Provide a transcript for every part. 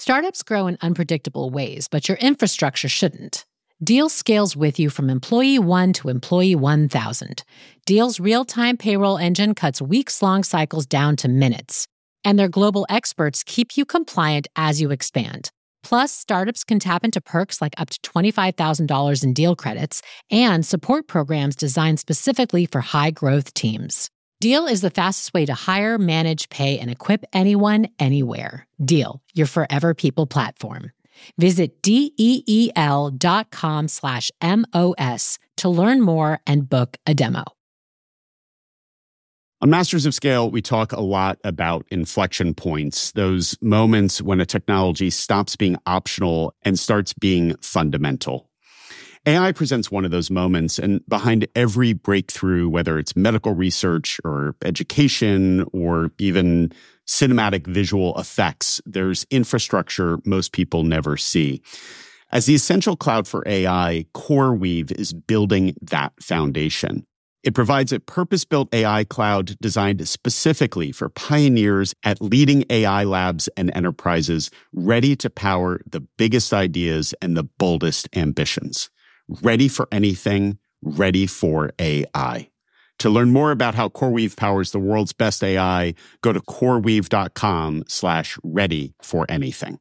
Startups grow in unpredictable ways, but your infrastructure shouldn't. Deal scales with you from employee 1 to employee 1,000. Deal's real-time payroll engine cuts weeks-long cycles down to minutes. And their global experts keep you compliant as you expand. Plus, startups can tap into perks like up to $25,000 in deal credits and support programs designed specifically for high-growth teams. Deal is the fastest way to hire, manage, pay, and equip anyone, anywhere. Deal, your forever people platform. Visit DEEL.com/MOS to learn more and book a demo. On Masters of Scale, we talk a lot about inflection points, those moments when a technology stops being optional and starts being fundamental. AI presents one of those moments, and behind every breakthrough, whether it's medical research or education or even cinematic visual effects, there's infrastructure most people never see. As the essential cloud for AI, CoreWeave is building that foundation. It provides a purpose-built AI cloud designed specifically for pioneers at leading AI labs and enterprises ready to power the biggest ideas and the boldest ambitions. Ready for anything, ready for AI. To learn more about how CoreWeave powers the world's best AI, go to coreweave.com/ready for anything.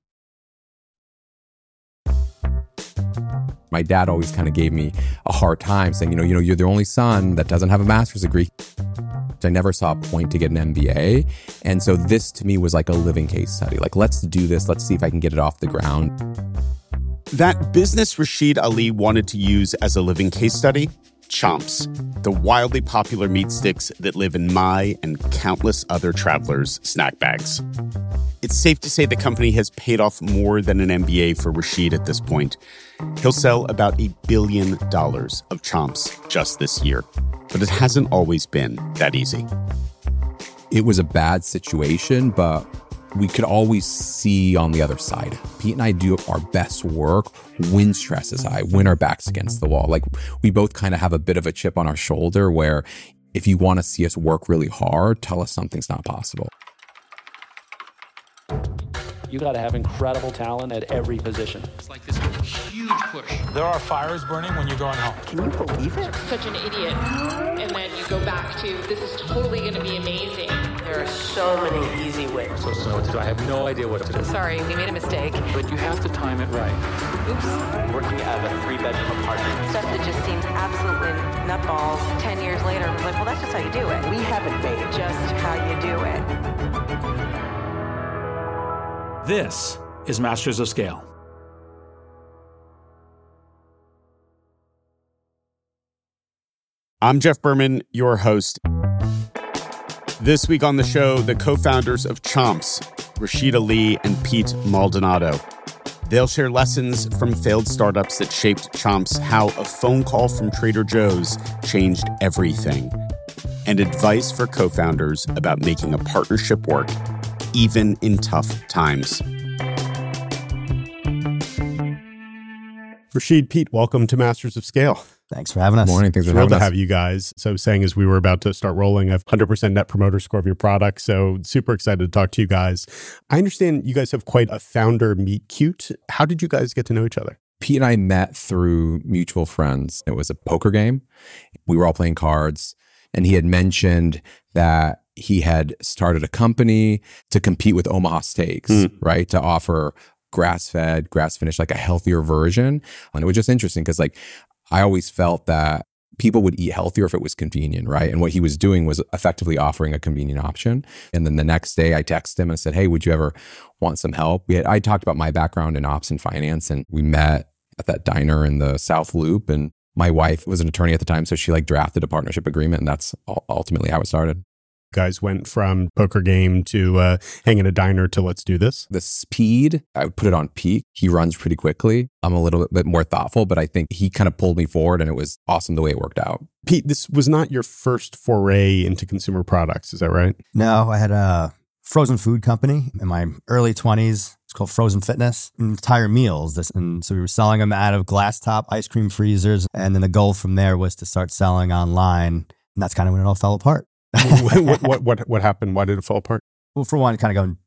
My dad always kind of gave me a hard time saying, you're the only son that doesn't have a master's degree. I never saw a point to get an MBA. And so this to me was like a living case study. Like, let's do this. Let's see if I can get it off the ground. That business Rashid Ali wanted to use as a living case study, Chomps, the wildly popular meat sticks that live in my and countless other travelers' snack bags. It's safe to say the company has paid off more than an MBA for Rashid at this point. He'll sell about $1 billion of Chomps just this year. But it hasn't always been that easy. It was a bad situation, but we could always see on the other side. Pete and I do our best work when stress is high, when our back's against the wall. Like, we both kind of have a bit of a chip on our shoulder where if you want to see us work really hard, tell us something's not possible. You got to have incredible talent at every position. It's like this huge push. There are fires burning when you're going home. Can you believe it? Such an idiot. And then you go back to, this is totally going to be amazing. There are so many easy ways. So what to do? I have no idea what to do. Sorry, we made a mistake. But you have to time it right. Oops. Working out of a 3-bedroom apartment. Stuff that just seems absolutely nutballs. 10 years later, I was like, well, that's just how you do it. We haven't made Just how you do it. This is Masters of Scale. I'm Jeff Berman, your host. This week on the show, the co-founders of Chomps, Rashid Ali and Pete Maldonado. They'll share lessons from failed startups that shaped Chomps, how a phone call from Trader Joe's changed everything, and advice for co-founders about making a partnership work, even in tough times. Rashid, Pete, welcome to Masters of Scale. Thanks for having us. Morning. Thanks for Thrilled having us. to have you guys. So saying as we were about to start rolling, I have 100% net promoter score of your product. So super excited to talk to you guys. I understand you guys have quite a founder meet cute. How did you guys get to know each other? Pete and I met through mutual friends. It was a poker game. We were all playing cards, and he had mentioned that he had started a company to compete with Omaha Steaks, right? To offer grass-fed, grass-finished, like a healthier version. And it was just interesting because I always felt that people would eat healthier if it was convenient, right? And what he was doing was effectively offering a convenient option. And then the next day I texted him and said, hey, would you ever want some help? I talked about my background in ops and finance, and we met at that diner in the South Loop. And my wife was an attorney at the time, so she drafted a partnership agreement, and that's ultimately how it started. Guys went from poker game to hang in a diner to let's do this. The speed, I would put it on Pete. He runs pretty quickly. I'm a little bit more thoughtful, but I think he kind of pulled me forward, and it was awesome the way it worked out. Pete, this was not your first foray into consumer products, is that right? No, I had a frozen food company in my early 20s. It's called Frozen Fitness. Entire meals. And so we were selling them out of glass top ice cream freezers. And then the goal from there was to start selling online. And that's kind of when it all fell apart. What happened? Why did it fall apart? Well, for one, kind of going too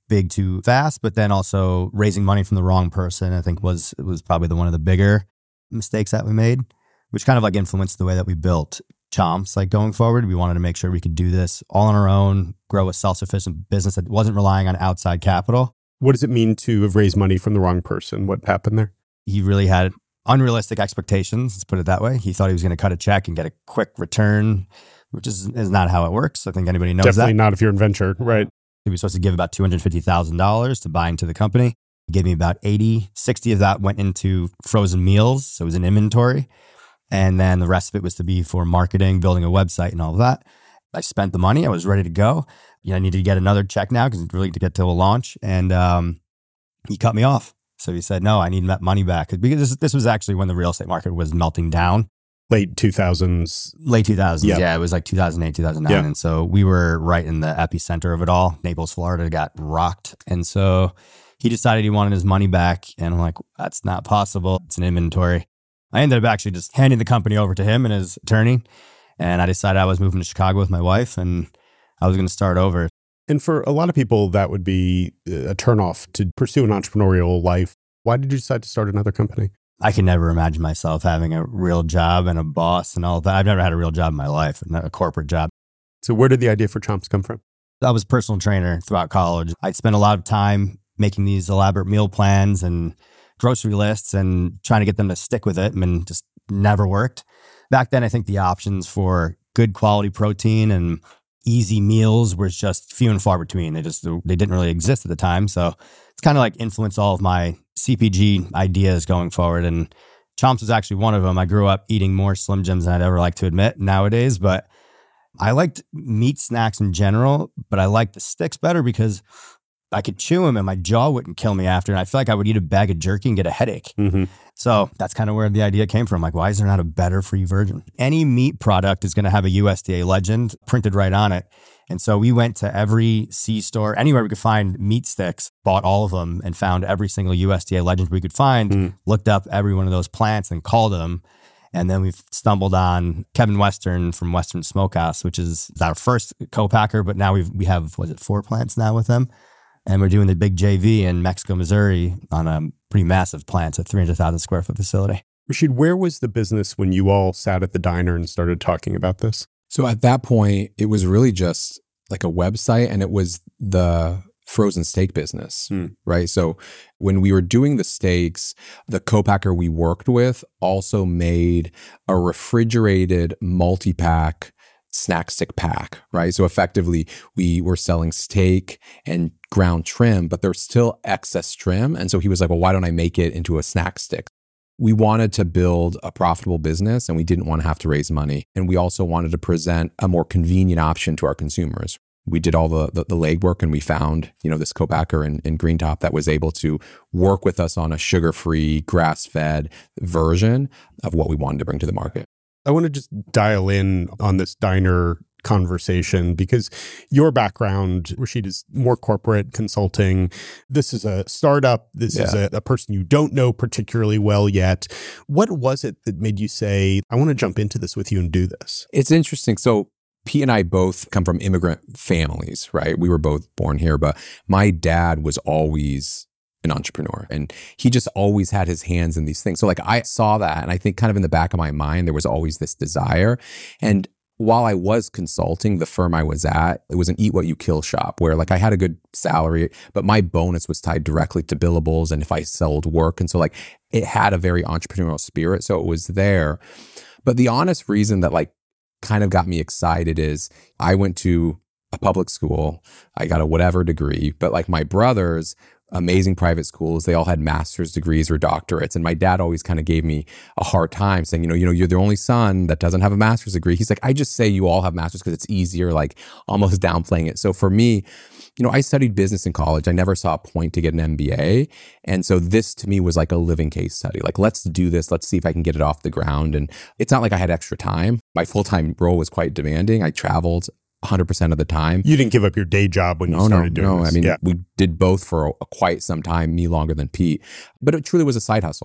big too fast, but then also raising money from the wrong person, I think was probably one of the bigger mistakes that we made, which kind of like influenced the way that we built Chomps. Like going forward, we wanted to make sure we could do this all on our own, grow a self-sufficient business that wasn't relying on outside capital. What does it mean to have raised money from the wrong person? What happened there? He really had unrealistic expectations, let's put it that way. He thought he was going to cut a check and get a quick return, which is not how it works. I think anybody knows Definitely that. not if you're in venture, right? He was supposed to give about $250,000 to buy into the company. He gave me about 60 of that went into frozen meals. So it was an inventory. And then the rest of it was to be for marketing, building a website and all of that. I spent the money. I was ready to go. I needed to get another check now because really to get to a launch. And he cut me off. So he said, no, I need that money back. Because this was actually when the real estate market was melting down. Late 2000s. Late 2000s. Yep. Yeah, it was like 2008, 2009. Yeah. And so we were right in the epicenter of it all. Naples, Florida got rocked. And so he decided he wanted his money back. And I'm like, that's not possible. It's an inventory. I ended up actually just handing the company over to him and his attorney. And I decided I was moving to Chicago with my wife and I was going to start over. And for a lot of people, that would be a turnoff to pursue an entrepreneurial life. Why did you decide to start another company? I can never imagine myself having a real job and a boss and all that. I've never had a real job in my life, a corporate job. So where did the idea for Chomps come from? I was a personal trainer throughout college. I'd spent a lot of time making these elaborate meal plans and grocery lists and trying to get them to stick with it and just never worked. Back then, I think the options for good quality protein and easy meals were just few and far between. They didn't really exist at the time. So it's kind of like influenced all of my CPG ideas going forward. And Chomps was actually one of them. I grew up eating more Slim Jims than I'd ever like to admit nowadays, but I liked meat snacks in general, but I liked the sticks better because I could chew them and my jaw wouldn't kill me after. And I feel like I would eat a bag of jerky and get a headache. Mm-hmm. So that's kind of where the idea came from. Like, why is there not a better free version? Any meat product is going to have a USDA legend printed right on it. And so we went to every C-store, anywhere we could find meat sticks, bought all of them and found every single USDA legend we could find, looked up every one of those plants and called them. And then we've stumbled on Kevin Western from Western Smokehouse, which is our first co-packer. But now we have, 4 plants now with them? And we're doing the big JV in Mexico, Missouri on a pretty massive plant, a 300,000 square foot facility. Rashid, where was the business when you all sat at the diner and started talking about this? So at that point, it was really just like a website and it was the frozen steak business, right? So when we were doing the steaks, the co-packer we worked with also made a refrigerated multi-pack snack stick pack, right? So effectively, we were selling steak and ground trim, but there's still excess trim. And so he was like, well, why don't I make it into a snack stick? We wanted to build a profitable business and we didn't want to have to raise money. And we also wanted to present a more convenient option to our consumers. We did all the legwork and we found, this co-packer in Green Top that was able to work with us on a sugar-free, grass-fed version of what we wanted to bring to the market. I want to just dial in on this diner conversation because your background, Rashid, is more corporate consulting. This is a startup. This is a person you don't know particularly well yet. What was it that made you say, I want to jump into this with you and do this? It's interesting. So Pete and I both come from immigrant families, right? We were both born here, but my dad was always an entrepreneur and he just always had his hands in these things. So like I saw that and I think kind of in the back of my mind, there was always this desire. And while I was consulting, the firm I was at, it was an eat what you kill shop where like I had a good salary, but my bonus was tied directly to billables and if I sold work. And so like it had a very entrepreneurial spirit. So it was there. But the honest reason that like kind of got me excited is I went to a public school. I got a whatever degree, but like my brothers, amazing private schools, they all had master's degrees or doctorates. And my dad always kind of gave me a hard time saying, you're the only son that doesn't have a master's degree. He's like, I just say you all have masters because it's easier, like almost downplaying it. So for me, I studied business in college. I never saw a point to get an MBA. And so this to me was like a living case study. Like, let's do this. Let's see if I can get it off the ground. And it's not like I had extra time. My full-time role was quite demanding. I traveled 100% of the time. You didn't give up your day job when you started doing this? I mean, we did both for quite some time, me longer than Pete. But it truly was a side hustle.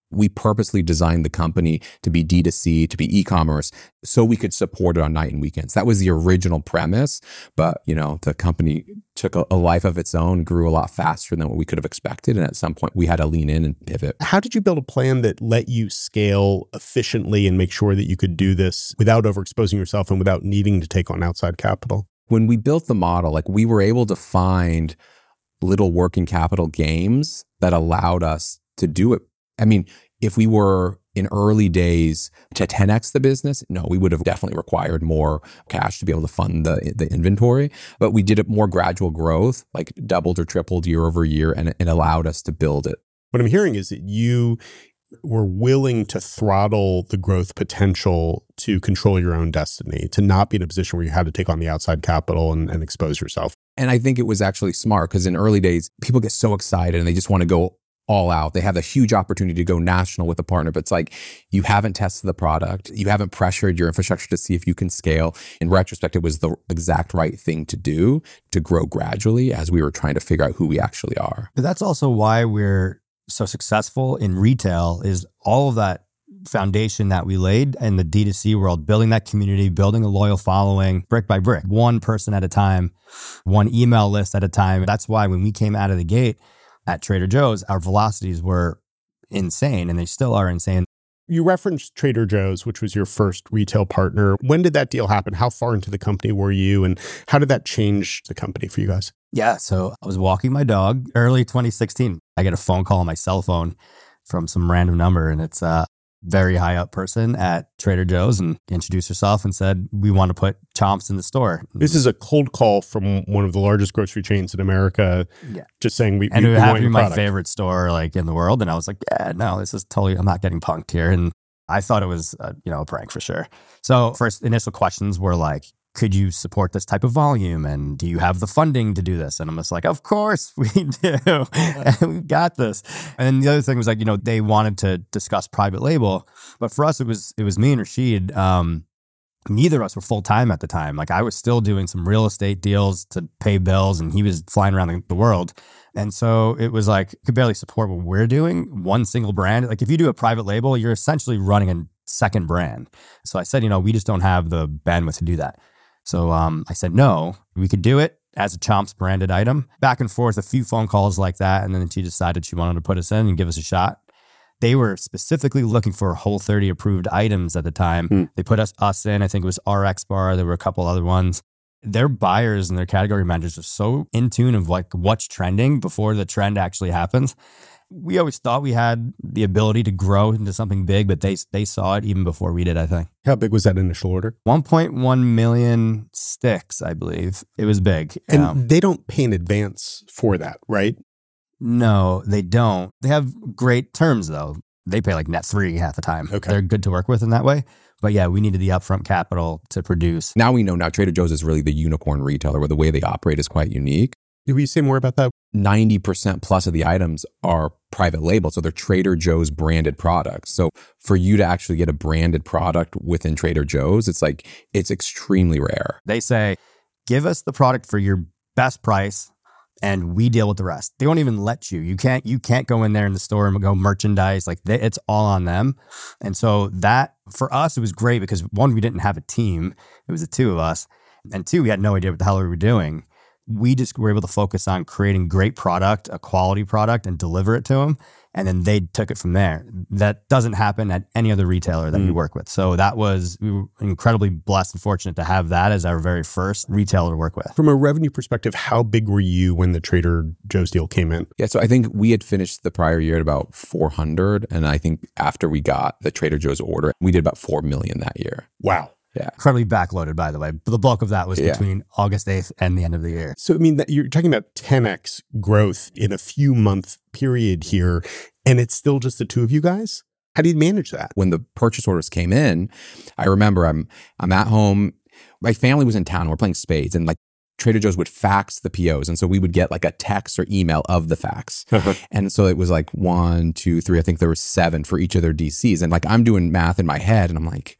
We purposely designed the company to be D2C, to be e-commerce, so we could support it on night and weekends. That was the original premise. But, the company took a life of its own, grew a lot faster than what we could have expected. And at some point, we had to lean in and pivot. How did you build a plan that let you scale efficiently and make sure that you could do this without overexposing yourself and without needing to take on outside capital? When we built the model, we were able to find little working capital games that allowed us to do it. I mean, if we were in early days to 10x the business, no, we would have definitely required more cash to be able to fund the inventory. But we did a more gradual growth, doubled or tripled year over year, and it allowed us to build it. What I'm hearing is that you were willing to throttle the growth potential to control your own destiny, to not be in a position where you had to take on the outside capital and expose yourself. And I think it was actually smart because in early days, people get so excited and they just want to go all out. They have a huge opportunity to go national with a partner, but it's you haven't tested the product. You haven't pressured your infrastructure to see if you can scale. In retrospect, it was the exact right thing to do to grow gradually as we were trying to figure out who we actually are. But that's also why we're so successful in retail, is all of that foundation that we laid in the D2C world, building that community, building a loyal following brick by brick, one person at a time, one email list at a time. That's why when we came out of the gate at Trader Joe's, our velocities were insane, and they still are insane. You referenced Trader Joe's, which was your first retail partner. When did that deal happen? How far into the company were you, and how did that change the company for you guys? Yeah, so I was walking my dog early 2016. I get a phone call on my cell phone from some random number, and it's a very high up person at Trader Joe's, and introduced herself and said, we want to put Chomps in the store. This is a cold call from one of the largest grocery chains in America. Yeah. Just saying we and it would have to be my product. favorite store in the world. And I was like, yeah, no, this is totally, I'm not getting punked here. And I thought it was a prank for sure. So first initial questions were could you support this type of volume? And do you have the funding to do this? And I'm just like, of course we do. And we got this. And then the other thing was they wanted to discuss private label. But for us, it was me and Rashid. Neither of us were full-time at the time. I was still doing some real estate deals to pay bills, and he was flying around the world. And so it was could barely support what we're doing, one single brand. If you do a private label, you're essentially running a second brand. So I said, we just don't have the bandwidth to do that. So I said, no, we could do it as a Chomps branded item. Back and forth, a few phone calls like that. And then she decided she wanted to put us in and give us a shot. They were specifically looking for Whole30 approved items at the time. They put us in. I think it was RX Bar. There were a couple other ones. Their buyers and their category managers are so in tune of what's trending before the trend actually happens. We always thought we had the ability to grow into something big, but they saw it even before we did, I think. How big was that initial order? 1.1 million sticks, I believe. It was big. And they don't pay in advance for that, right? No, they don't. They have great terms, though. They pay net 3 half the time. Okay. They're good to work with in that way. But yeah, we needed the upfront capital to produce. Now we know Trader Joe's is really the unicorn retailer where the way they operate is quite unique. Will you say more about that? 90% plus of the items are private label. So they're Trader Joe's branded products. So for you to actually get a branded product within Trader Joe's, it's extremely rare. They say, give us the product for your best price and we deal with the rest. They won't even let you. You can't go in there in the store and go merchandise. It's all on them. And so that, for us, it was great because one, we didn't have a team. It was the two of us. And two, we had no idea what the hell we were doing. We just were able to focus on creating great product, a quality product, and deliver it to them. And then they took it from there. That doesn't happen at any other retailer that we work with. So we were incredibly blessed and fortunate to have that as our very first retailer to work with. From a revenue perspective, how big were you when the Trader Joe's deal came in? Yeah, so I think we had finished the prior year at about 400. And I think after we got the Trader Joe's order, we did about 4 million that year. Wow. Yeah. Incredibly backloaded, by the way. But the bulk of that was between August 8th and the end of the year. So, you're talking about 10x growth in a few month period here, and it's still just the two of you guys? How do you manage that? When the purchase orders came in, I remember I'm at home. My family was in town and we're playing spades, and Trader Joe's would fax the POs. And so we would get a text or email of the fax. And so it was 1, 2, 3, I think there were 7 for each of their DCs. And I'm doing math in my head and I'm like,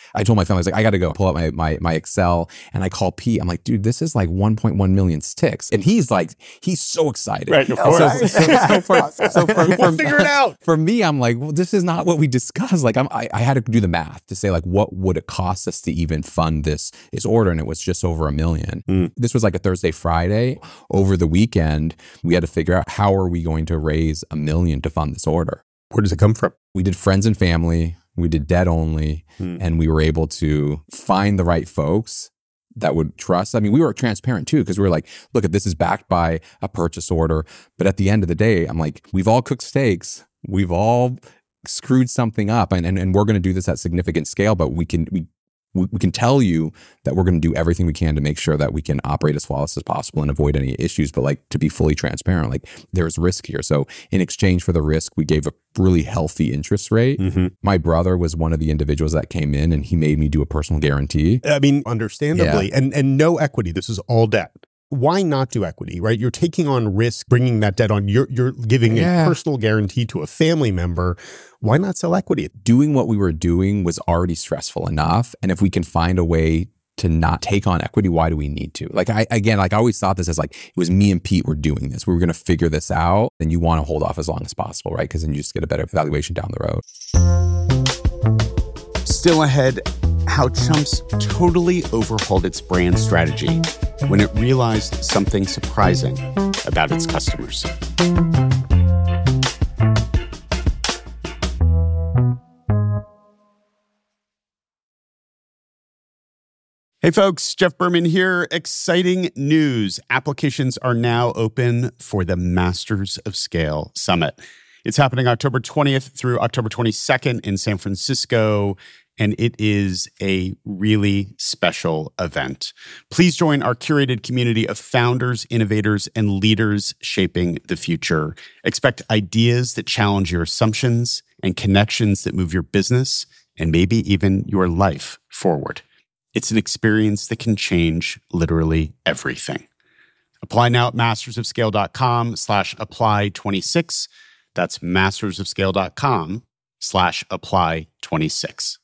I told my family, I was like, I got to go pull up my Excel. And I call Pete. I'm like, dude, this is like 1.1 million ticks. And he's so excited. Right, of course. We'll figure it out. For me, I'm like, well, this is not what we discussed. Like, I had to do the math to say, like, what would it cost us to even fund this order? And it was just over $1 million. This was like a Thursday, Friday. Over the weekend, we had to figure out how are we going to raise $1 million to fund this order. Where does it come from? We did friends and family. We did debt only. And we were able to find the right folks that would trust. I mean, we were transparent too, because we were like, look, this is backed by a purchase order. But at the end of the day, I'm like, we've all cooked steaks. We've all screwed something up. And we're going to do this at significant scale, but we can tell you that we're going to do everything we can to make sure that we can operate as flawless as possible and avoid any issues. But like, to be fully transparent, like there's risk here. So in exchange for the risk, we gave a really healthy interest rate. My brother was one of the individuals that came in and he made me do a personal guarantee. I mean, understandably, and no equity. This is all debt. Why not do equity, right? You're taking on risk, bringing that debt on. You're giving a personal guarantee to a family member. Why not sell equity? Doing what we were doing was already stressful enough. And if we can find a way to not take on equity, why do we need to? Like, I always thought this as like, it was me and Pete were doing this. We were going to figure this out. And you want to hold off as long as possible, right? Because then you just get a better valuation down the road. Still ahead, how Chumps totally overhauled its brand strategy when it realized something surprising about its customers. Hey folks, Jeff Berman here. Exciting news. Applications are now open for the Masters of Scale Summit. It's happening October 20th through October 22nd in San Francisco, and it is a really special event. Please join our curated community of founders, innovators, and leaders shaping the future. Expect ideas that challenge your assumptions and connections that move your business and maybe even your life forward. It's an experience that can change literally everything. Apply now at mastersofscale.com/apply26. That's mastersofscale.com/apply26.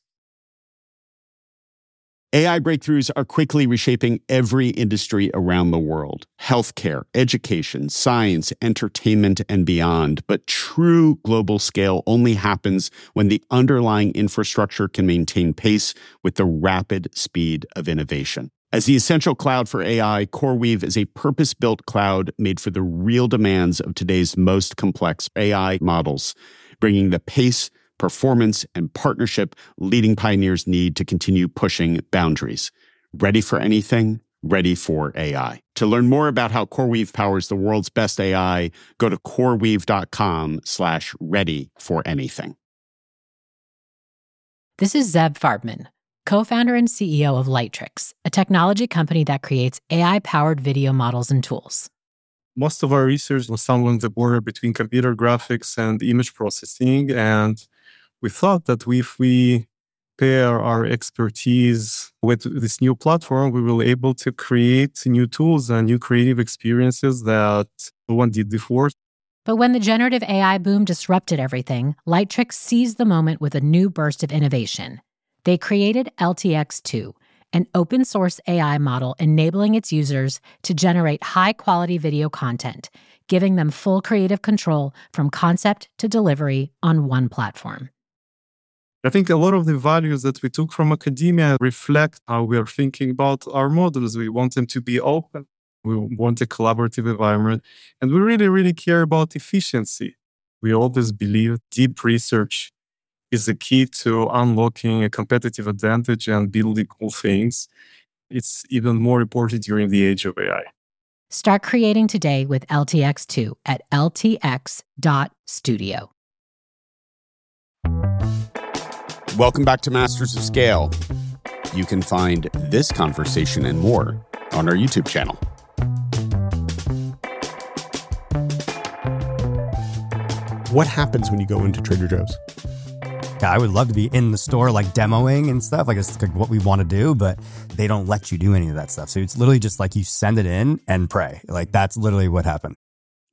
AI breakthroughs are quickly reshaping every industry around the world. Healthcare, education, science, entertainment, and beyond. But true global scale only happens when the underlying infrastructure can maintain pace with the rapid speed of innovation. As the essential cloud for AI, CoreWeave is a purpose-built cloud made for the real demands of today's most complex AI models, bringing the pace, performance, and partnership leading pioneers need to continue pushing boundaries. Ready for anything? Ready for AI. To learn more about how CoreWeave powers the world's best AI, go to coreweave.com/ready for anything. This is Zeb Farbman, co-founder and CEO of Lightricks, a technology company that creates AI-powered video models and tools. Most of our research was along the border between computer graphics and image processing, and we thought that if we pair our expertise with this new platform, we will be able to create new tools and new creative experiences that no one did before. But when the generative AI boom disrupted everything, Lightricks seized the moment with a new burst of innovation. They created LTX2, an open-source AI model enabling its users to generate high-quality video content, giving them full creative control from concept to delivery on one platform. I think a lot of the values that we took from academia reflect how we are thinking about our models. We want them to be open. We want a collaborative environment. And we really, really care about efficiency. We always believe deep research is the key to unlocking a competitive advantage and building cool things. It's even more important during the age of AI. Start creating today with LTX2 at ltx.studio. Welcome back to Masters of Scale. You can find this conversation and more on our YouTube channel. What happens when you go into Trader Joe's? I would love to be in the store, like demoing and stuff. Like it's like what we want to do, but they don't let you do any of that stuff. So it's literally just like you send it in and pray. Like that's literally what happened.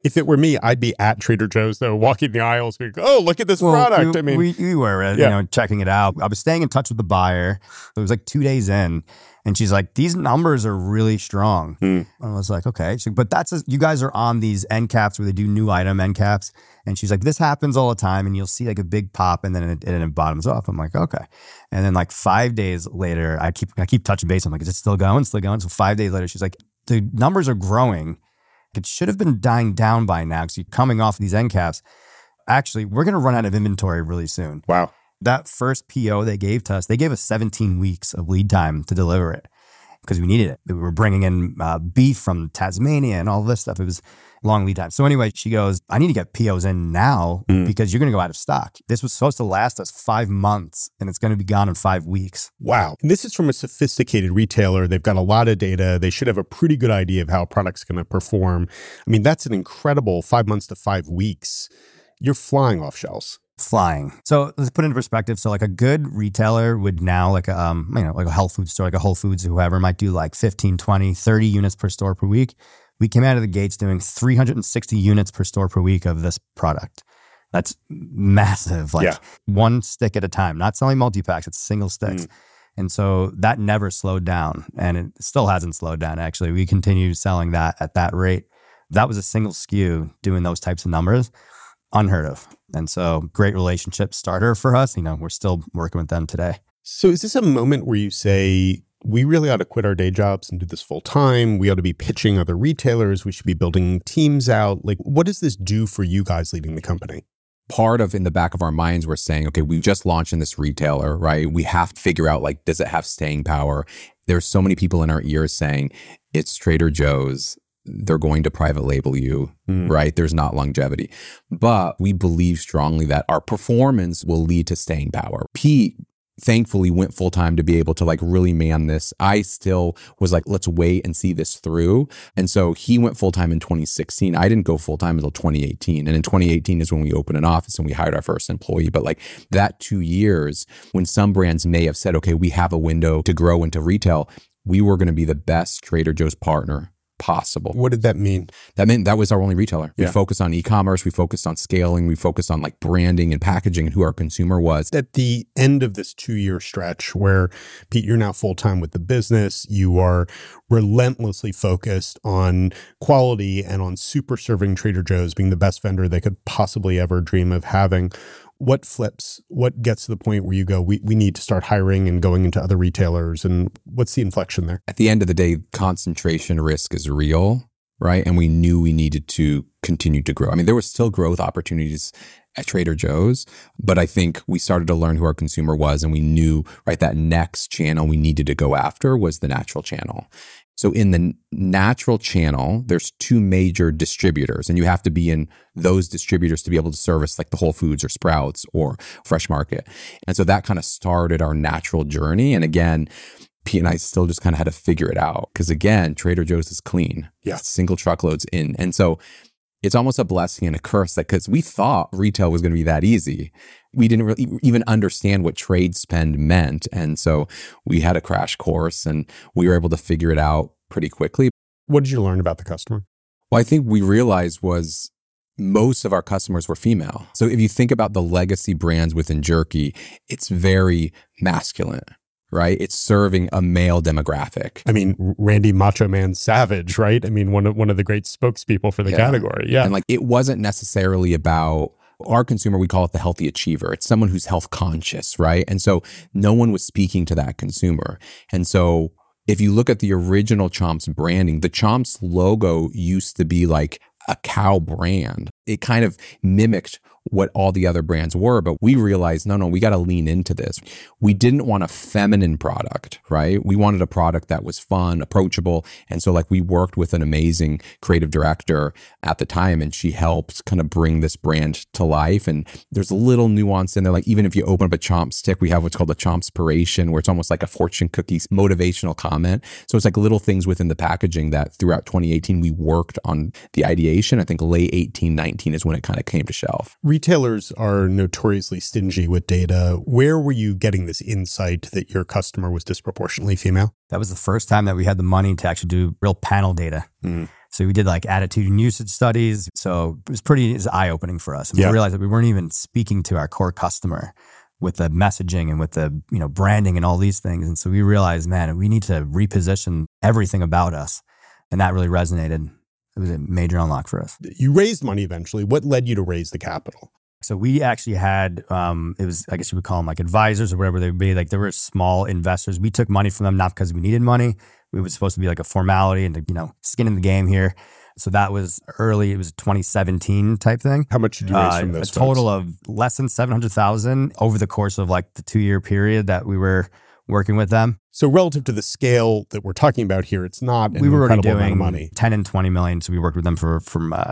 If it were me, I'd be at Trader Joe's, though, walking the aisles, being, oh, look at this product. We were, checking it out. I was staying in touch with the buyer. It was like 2 days in, and she's like, these numbers are really strong. I was like, okay. She's like, but you guys are on these end caps where they do new item end caps. And she's like, this happens all the time, and you'll see like a big pop, and then it bottoms off. I'm like, okay. And then like 5 days later, I keep touching base. I'm like, is it still going? Still going? So 5 days later, she's like, the numbers are growing. It should have been dying down by now because you're coming off these end caps. Actually, we're going to run out of inventory really soon. Wow. That first PO they gave to us, they gave us 17 weeks of lead time to deliver it because we needed it. We were bringing in beef from Tasmania and all this stuff. It was long lead time. So anyway, she goes, I need to get POs in now because you're going to go out of stock. This was supposed to last us 5 months and it's going to be gone in 5 weeks. Wow. And this is from a sophisticated retailer. They've got a lot of data. They should have a pretty good idea of how a product's going to perform. I mean, that's an incredible 5 months to 5 weeks. You're flying off shelves. Flying. So let's put it into perspective. So like a good retailer would now like like a health food store, like a Whole Foods, whoever might do like 15, 20, 30 units per store per week. We came out of the gates doing 360 units per store per week of this product. That's massive. Like one stick at a time, not selling multi-packs, it's single sticks. And so that never slowed down, and it still hasn't slowed down. Actually, we continue selling that at that rate. That was a single SKU doing those types of numbers. Unheard of. And so great relationship starter for us. We're still working with them today. So is this a moment where you say, we really ought to quit our day jobs and do this full time? We ought to be pitching other retailers. We should be building teams out. Like, what does this do for you guys leading the company? Part of in the back of our minds, we're saying, okay, we've just launched in this retailer, right? We have to figure out, like, does it have staying power? There's so many people in our ears saying, it's Trader Joe's. They're going to private label you, right? There's not longevity. But we believe strongly that our performance will lead to staying power. Pete thankfully went full time to be able to like really man this. I still was like, let's wait and see this through. And so he went full time in 2016. I didn't go full time until 2018. And in 2018 is when we opened an office and we hired our first employee. But like that 2 years, when some brands may have said, okay, we have a window to grow into retail, we were going to be the best Trader Joe's partner possible. What did that mean? That meant that was our only retailer. We focused on e-commerce, we focused on scaling, we focused on like branding and packaging and who our consumer was. At the end of this 2-year stretch where, Pete, you're now full-time with the business, you are relentlessly focused on quality and on super serving Trader Joe's, being the best vendor they could possibly ever dream of having. What flips? What gets to the point where you go, we need to start hiring and going into other retailers? And what's the inflection there? At the end of the day, concentration risk is real, right? And we knew we needed to continue to grow. I mean, there were still growth opportunities at Trader Joe's, but I think we started to learn who our consumer was, and we knew, right, that next channel we needed to go after was the natural channel. So in the natural channel, there's 2 major distributors, and you have to be in those distributors to be able to service like the Whole Foods or Sprouts or Fresh Market. And so that kind of started our natural journey. And again, Pete and I still just kind of had to figure it out because again, Trader Joe's is clean. Yeah. Single truckloads in. And so it's almost a blessing and a curse that because we thought retail was going to be that easy. We didn't really even understand what trade spend meant. And so we had a crash course and we were able to figure it out pretty quickly. What did you learn about the customer? Well, I think we realized was most of our customers were female. So if you think about the legacy brands within jerky, it's very masculine. Right? It's serving a male demographic. I mean, Randy Macho Man Savage, right? I mean, one of the great spokespeople for the category. Yeah. And like, it wasn't necessarily about our consumer. We call it the healthy achiever. It's someone who's health conscious, right? And so no one was speaking to that consumer. And so if you look at the original Chomps branding, the Chomps logo used to be like a cow brand. It kind of mimicked what all the other brands were, but we realized, no, we got to lean into this. We didn't want a feminine product, right? We wanted a product that was fun, approachable. And so like we worked with an amazing creative director at the time, and she helped kind of bring this brand to life. And there's a little nuance in there. Like even if you open up a Chomp stick, we have what's called a Chompspiration, where it's almost like a fortune cookies motivational comment. So it's like little things within the packaging that throughout 2018, we worked on the ideation. I think late 18, 19 is when it kind of came to shelf. Retailers are notoriously stingy with data. Where were you getting this insight that your customer was disproportionately female? That was the first time that we had the money to actually do real panel data. So we did like attitude and usage studies. So it was eye-opening for us. And we realized that we weren't even speaking to our core customer with the messaging and with the branding and all these things. And so we realized, man, we need to reposition everything about us. And that really resonated. It was a major unlock for us. You raised money eventually. What led you to raise the capital? So we actually had, it was, I guess you would call them like advisors or whatever they would be. Like there were small investors. We took money from them, not because we needed money. We was supposed to be like a formality and, skin in the game here. So that was early. It was a 2017 type thing. How much did you raise from those A total of less than 700,000 over the course of like the 2-year period that we were working with them. So relative to the scale that we're talking about here, it's not we were already incredible amount doing of money. 10 and 20 million. So we worked with them from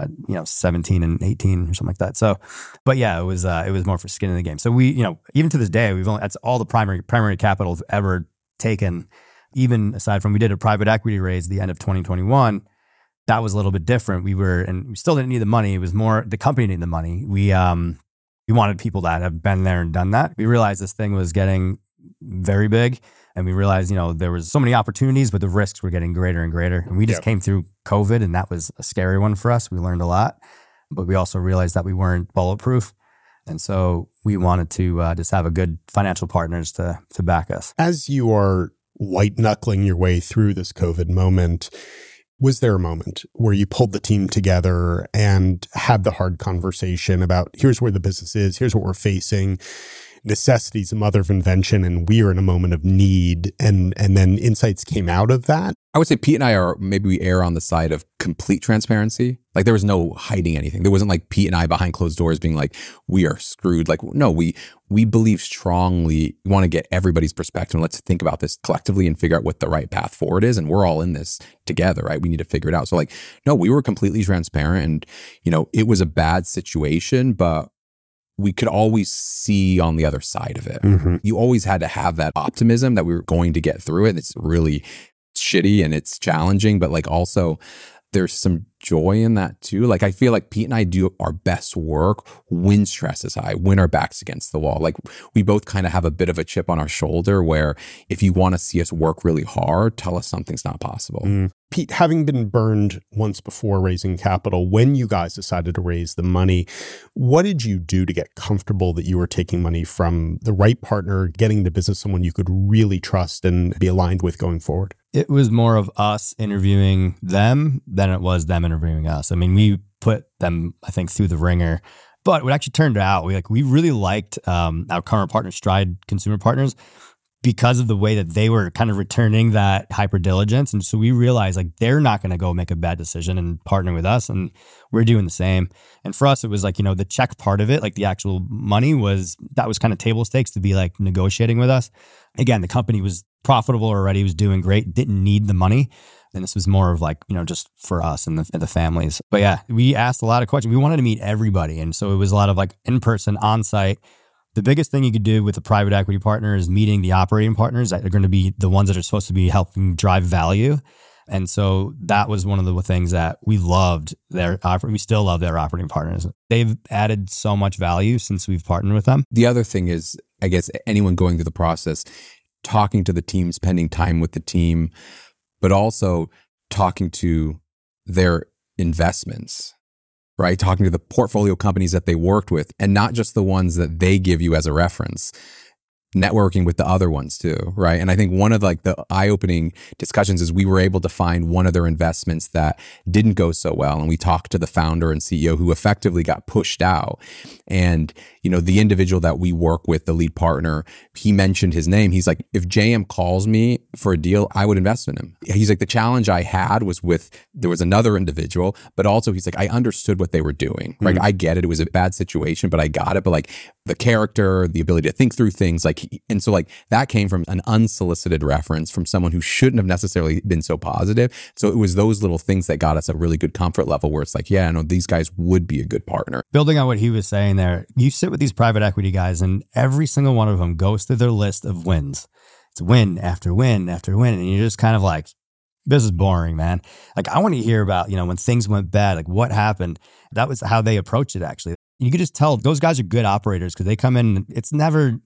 17 and 18 or something like that. So, but yeah, it was more for skin in the game. So we, even to this day, that's all the primary capital we've ever taken. Even aside from, we did a private equity raise at the end of 2021. That was a little bit different. We still didn't need the money. It was more the company needed the money. We wanted people that have been there and done that. We realized this thing was getting very big, and we realized, there was so many opportunities, but the risks were getting greater and greater. And we just came through COVID, and that was a scary one for us. We learned a lot, but we also realized that we weren't bulletproof. And so we wanted to just have a good financial partners to back us. As you are white knuckling your way through this COVID moment, was there a moment where you pulled the team together and had the hard conversation about here's where the business is, here's what we're facing, necessity is the mother of invention, and we are in a moment of need, and then insights came out of that? I would say Pete and I we err on the side of complete transparency. Like there was no hiding anything. There wasn't like Pete and I behind closed doors being like, we are screwed. Like, no, we believe strongly, we want to get everybody's perspective. And let's think about this collectively and figure out what the right path forward is. And we're all in this together, right? We need to figure it out. So like, no, we were completely transparent, and, it was a bad situation, but we could always see on the other side of it. Mm-hmm. You always had to have that optimism that we were going to get through it. It's really shitty and it's challenging, but like also there's some joy in that too. Like I feel like Pete and I do our best work when stress is high, when our back's against the wall. Like we both kind of have a bit of a chip on our shoulder where if you want to see us work really hard, tell us something's not possible. Pete, having been burned once before raising capital, when you guys decided to raise the money, what did you do to get comfortable that you were taking money from the right partner, getting the business someone you could really trust and be aligned with going forward? It was more of us interviewing them than it was them interviewing us. I mean, we put them, I think, through the ringer. But what actually turned out, we really liked our current partner, Stride Consumer Partners, because of the way that they were kind of returning that hyper diligence. And so we realized like they're not going to go make a bad decision and partner with us, and we're doing the same. And for us, it was like, the check part of it, like the actual money that was kind of table stakes to be like negotiating with us. Again, the company was profitable already, was doing great, didn't need the money. And this was more of like, just for us and the families. But yeah, we asked a lot of questions. We wanted to meet everybody. And so it was a lot of like in-person, on-site. The biggest thing you could do with a private equity partner is meeting the operating partners that are going to be the ones that are supposed to be helping drive value. And so that was one of the things that we loved. We still love their operating partners. They've added so much value since we've partnered with them. The other thing is, I guess, anyone going through the process, talking to the team, spending time with the team, but also talking to their investments, right? Talking to the portfolio companies that they worked with, and not just the ones that they give you as a reference. Networking with the other ones too, right? And I think one of like the eye-opening discussions is we were able to find one of their investments that didn't go so well. And we talked to the founder and CEO who effectively got pushed out. And, the individual that we work with, the lead partner, he mentioned his name. He's like, if JM calls me for a deal, I would invest in him. He's like, the challenge I had was there was another individual, but also he's like, I understood what they were doing, right? I get it. It was a bad situation, but I got it. But like the character, the ability to think through things, and so like that came from an unsolicited reference from someone who shouldn't have necessarily been so positive. So it was those little things that got us a really good comfort level where it's like, yeah, no, these guys would be a good partner. Building on what he was saying there, you sit with these private equity guys and every single one of them goes through their list of wins. It's win after win after win. And you're just kind of like, this is boring, man. Like I want to hear about, when things went bad, like what happened. That was how they approached it actually. You could just tell those guys are good operators because they come in, it's never,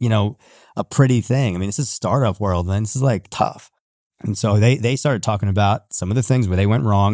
a pretty thing. I mean, this is startup world, and this is like tough. And so they started talking about some of the things where they went wrong.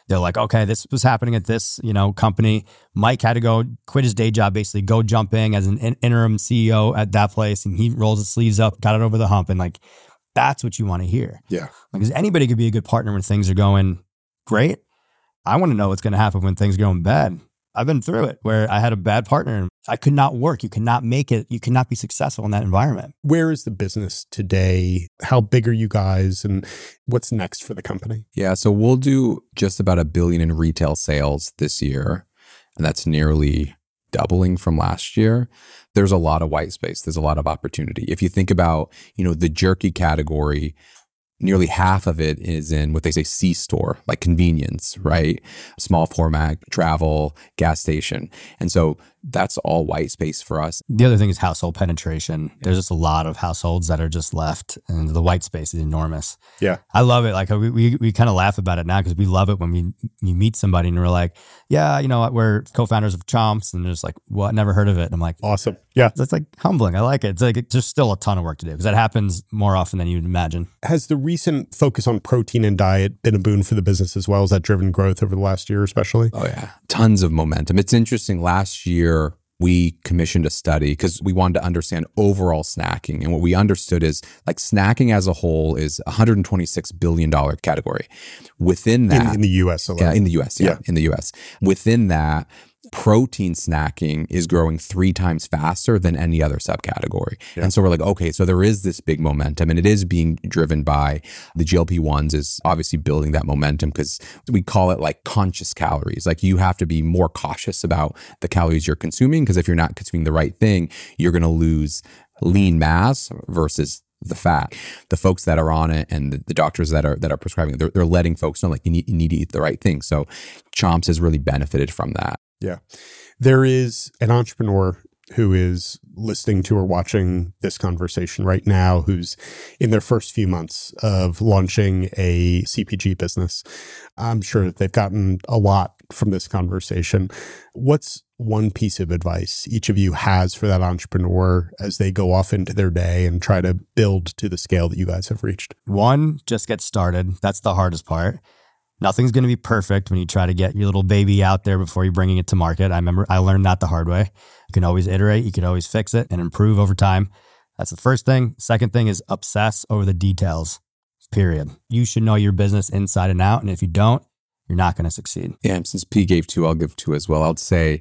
They're like, okay, this was happening at this, company. Mike had to go quit his day job, basically go jump in as an interim CEO at that place. And he rolls his sleeves up, got it over the hump. And like, that's what you want to hear. Yeah. Because anybody could be a good partner when things are going great. I want to know what's going to happen when things are going bad. I've been through it where I had a bad partner and I could not work. You cannot make it. You cannot be successful in that environment. Where is the business today? How big are you guys? And what's next for the company? Yeah, so we'll do just about $1 billion in retail sales this year. And that's nearly doubling from last year. There's a lot of white space. There's a lot of opportunity. If you think about, the jerky category, nearly half of it is in what they say C-store, like convenience, right? Small format, travel, gas station. And so that's all white space for us. The other thing is household penetration. There's just a lot of households that are just left and the white space is enormous. Yeah. I love it. Like we kind of laugh about it now because we love it when you meet somebody and we're like, yeah, you know what? We're co-founders of Chomps. And they're just like, what? Never heard of it. And I'm like, awesome. Yeah. That's like humbling. I like it. It's like, there's still a ton of work to do because that happens more often than you'd imagine. Has the recent focus on protein and diet been a boon for the business as well? Has that driven growth over the last year especially? Oh yeah. Tons of momentum. It's interesting. Last year, we commissioned a study because we wanted to understand overall snacking. And what we understood is like snacking as a whole is a $126 billion category. Within that— In the US alone. Yeah, in the US. Yeah, in the US. Within that, protein snacking is growing 3 times faster than any other subcategory. Yeah. And so we're like, okay, so there is this big momentum and it is being driven by the GLP-1s is obviously building that momentum because we call it like conscious calories. Like you have to be more cautious about the calories you're consuming because if you're not consuming the right thing, you're going to lose lean mass versus the fat. The folks that are on it and the doctors that are prescribing it, they're letting folks know like you need to eat the right thing. So Chomps has really benefited from that. Yeah. There is an entrepreneur who is listening to or watching this conversation right now who's in their first few months of launching a CPG business. I'm sure that they've gotten a lot from this conversation. What's one piece of advice each of you has for that entrepreneur as they go off into their day and try to build to the scale that you guys have reached? One, just get started. That's the hardest part. Nothing's going to be perfect when you try to get your little baby out there before you're bringing it to market. I remember I learned that the hard way. You can always iterate. You can always fix it and improve over time. That's the first thing. Second thing is obsess over the details, period. You should know your business inside and out. And if you don't, you're not going to succeed. Yeah, and since P gave 2, I'll give 2 as well. I'll say,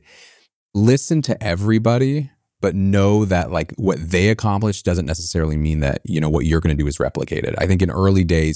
listen to everybody, but know that like what they accomplished doesn't necessarily mean that, what you're going to do is replicated. I think in early days,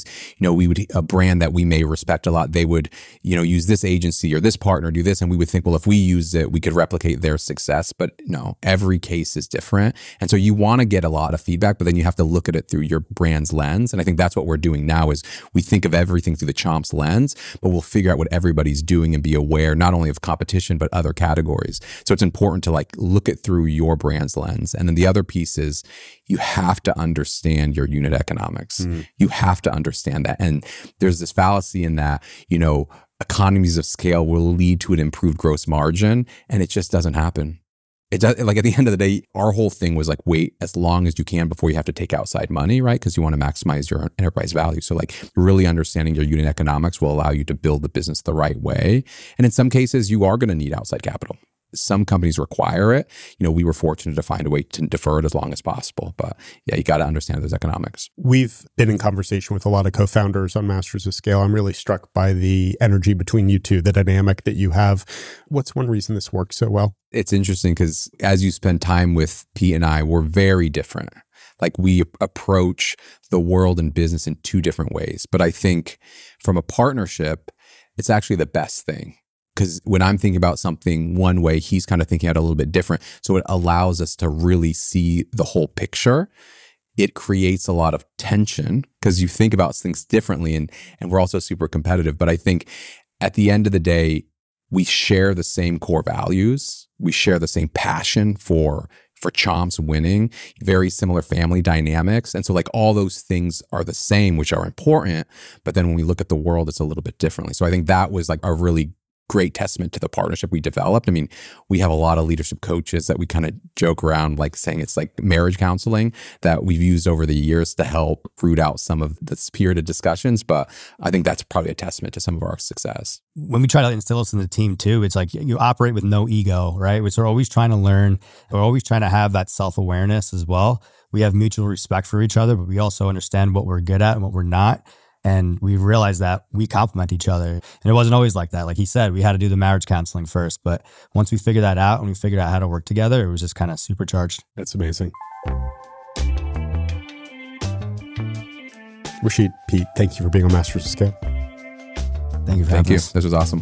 a brand that we may respect a lot, they would, use this agency or this partner do this. And we would think, well, if we used it, we could replicate their success. But no, every case is different. And so you want to get a lot of feedback, but then you have to look at it through your brand's lens. And I think that's what we're doing now is we think of everything through the Chomps lens, but we'll figure out what everybody's doing and be aware not only of competition, but other categories. So it's important to like look it through your brand's lens. And then the other piece is you have to understand your unit economics. You have to understand that. And there's this fallacy in that, economies of scale will lead to an improved gross margin. And it just doesn't happen. It does, like at the end of the day, our whole thing was like, wait as long as you can before you have to take outside money, right? Because you want to maximize your enterprise value. So like really understanding your unit economics will allow you to build the business the right way. And in some cases, you are going to need outside capital. Some companies require it. We were fortunate to find a way to defer it as long as possible. But yeah, you got to understand those economics. We've been in conversation with a lot of co-founders on Masters of Scale. I'm really struck by the energy between you two, the dynamic that you have. What's one reason this works so well? It's interesting because as you spend time with Pete and I, we're very different. Like we approach the world and business in 2 different ways. But I think from a partnership, it's actually the best thing. Because when I'm thinking about something one way, he's kind of thinking out a little bit different. So it allows us to really see the whole picture. It creates a lot of tension because you think about things differently and we're also super competitive. But I think at the end of the day, we share the same core values. We share the same passion for Chomps winning, very similar family dynamics. And so like all those things are the same, which are important. But then when we look at the world, it's a little bit differently. So I think that was like a really great testament to the partnership we developed. I mean, we have a lot of leadership coaches that we kind of joke around like saying it's like marriage counseling that we've used over the years to help root out some of the spirited discussions. But I think that's probably a testament to some of our success. When we try to instill this in the team too, it's like you operate with no ego, right? We're always trying to learn. We're always trying to have that self-awareness as well. We have mutual respect for each other, but we also understand what we're good at and what we're not. And we realized that we complement each other. And it wasn't always like that. Like he said, we had to do the marriage counseling first. But once we figured that out and we figured out how to work together, it was just kind of supercharged. That's amazing. Rashid, Pete, thank you for being on Masters of Scale. Thank you for having us. This was awesome.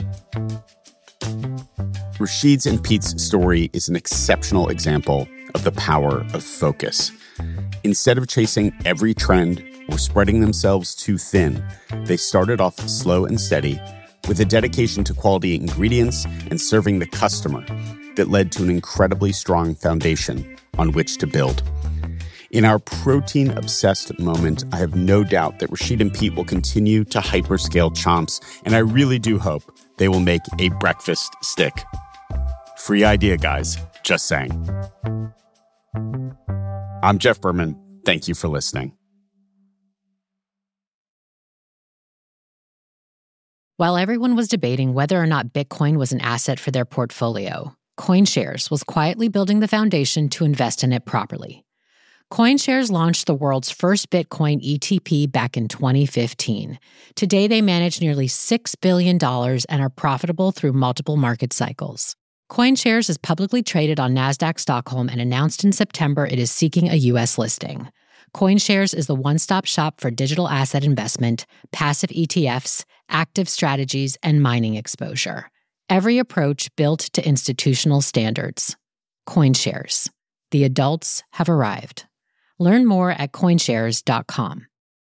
Rashid's and Pete's story is an exceptional example of the power of focus. Instead of chasing every trend or spreading themselves too thin, they started off slow and steady with a dedication to quality ingredients and serving the customer that led to an incredibly strong foundation on which to build. In our protein-obsessed moment, I have no doubt that Rashid and Pete will continue to hyperscale Chomps, and I really do hope they will make a breakfast stick. Free idea, guys. Just saying. I'm Jeff Berman. Thank you for listening. While everyone was debating whether or not Bitcoin was an asset for their portfolio, CoinShares was quietly building the foundation to invest in it properly. CoinShares launched the world's first Bitcoin ETP back in 2015. Today, they manage nearly $6 billion and are profitable through multiple market cycles. CoinShares is publicly traded on NASDAQ Stockholm and announced in September it is seeking a U.S. listing. CoinShares is the one-stop shop for digital asset investment, passive ETFs, active strategies, and mining exposure. Every approach built to institutional standards. CoinShares. The adults have arrived. Learn more at coinshares.com.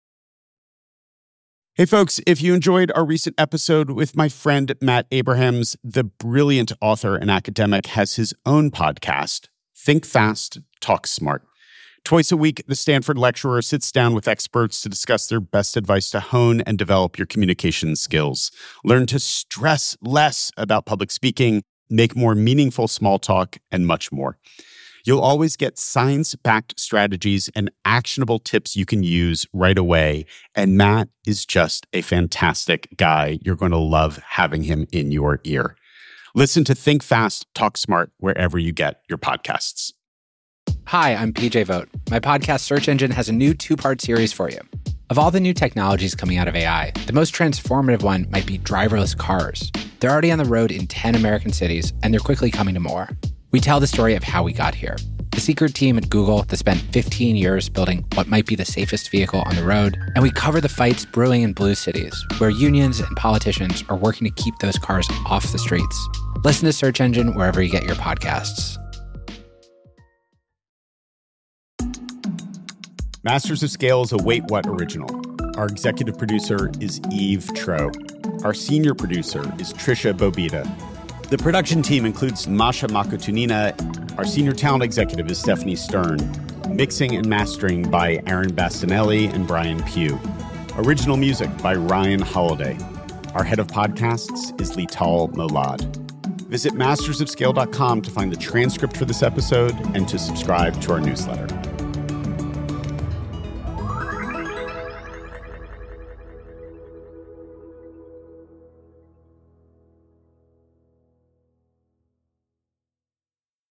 Hey folks, if you enjoyed our recent episode with my friend Matt Abrahams, the brilliant author and academic has his own podcast, Think Fast, Talk Smart. Twice a week, the Stanford lecturer sits down with experts to discuss their best advice to hone and develop your communication skills. Learn to stress less about public speaking, make more meaningful small talk, and much more. You'll always get science-backed strategies and actionable tips you can use right away. And Matt is just a fantastic guy. You're going to love having him in your ear. Listen to Think Fast, Talk Smart wherever you get your podcasts. Hi, I'm PJ Vogt. My podcast Search Engine has a new 2-part series for you. Of all the new technologies coming out of AI, the most transformative one might be driverless cars. They're already on the road in 10 American cities, and they're quickly coming to more. We tell the story of how we got here. The secret team at Google that spent 15 years building what might be the safest vehicle on the road, and we cover the fights brewing in blue cities, where unions and politicians are working to keep those cars off the streets. Listen to Search Engine wherever you get your podcasts. Masters of Scale is a Wait What original. Our executive producer is Eve Tro. Our senior producer is Trisha Bobita. The production team includes Masha Makotunina. Our senior talent executive is Stephanie Stern. Mixing and mastering by Aaron Bastinelli and Brian Pugh. Original music by Ryan Holiday. Our head of podcasts is Lital Molad. Visit mastersofscale.com to find the transcript for this episode and to subscribe to our newsletter.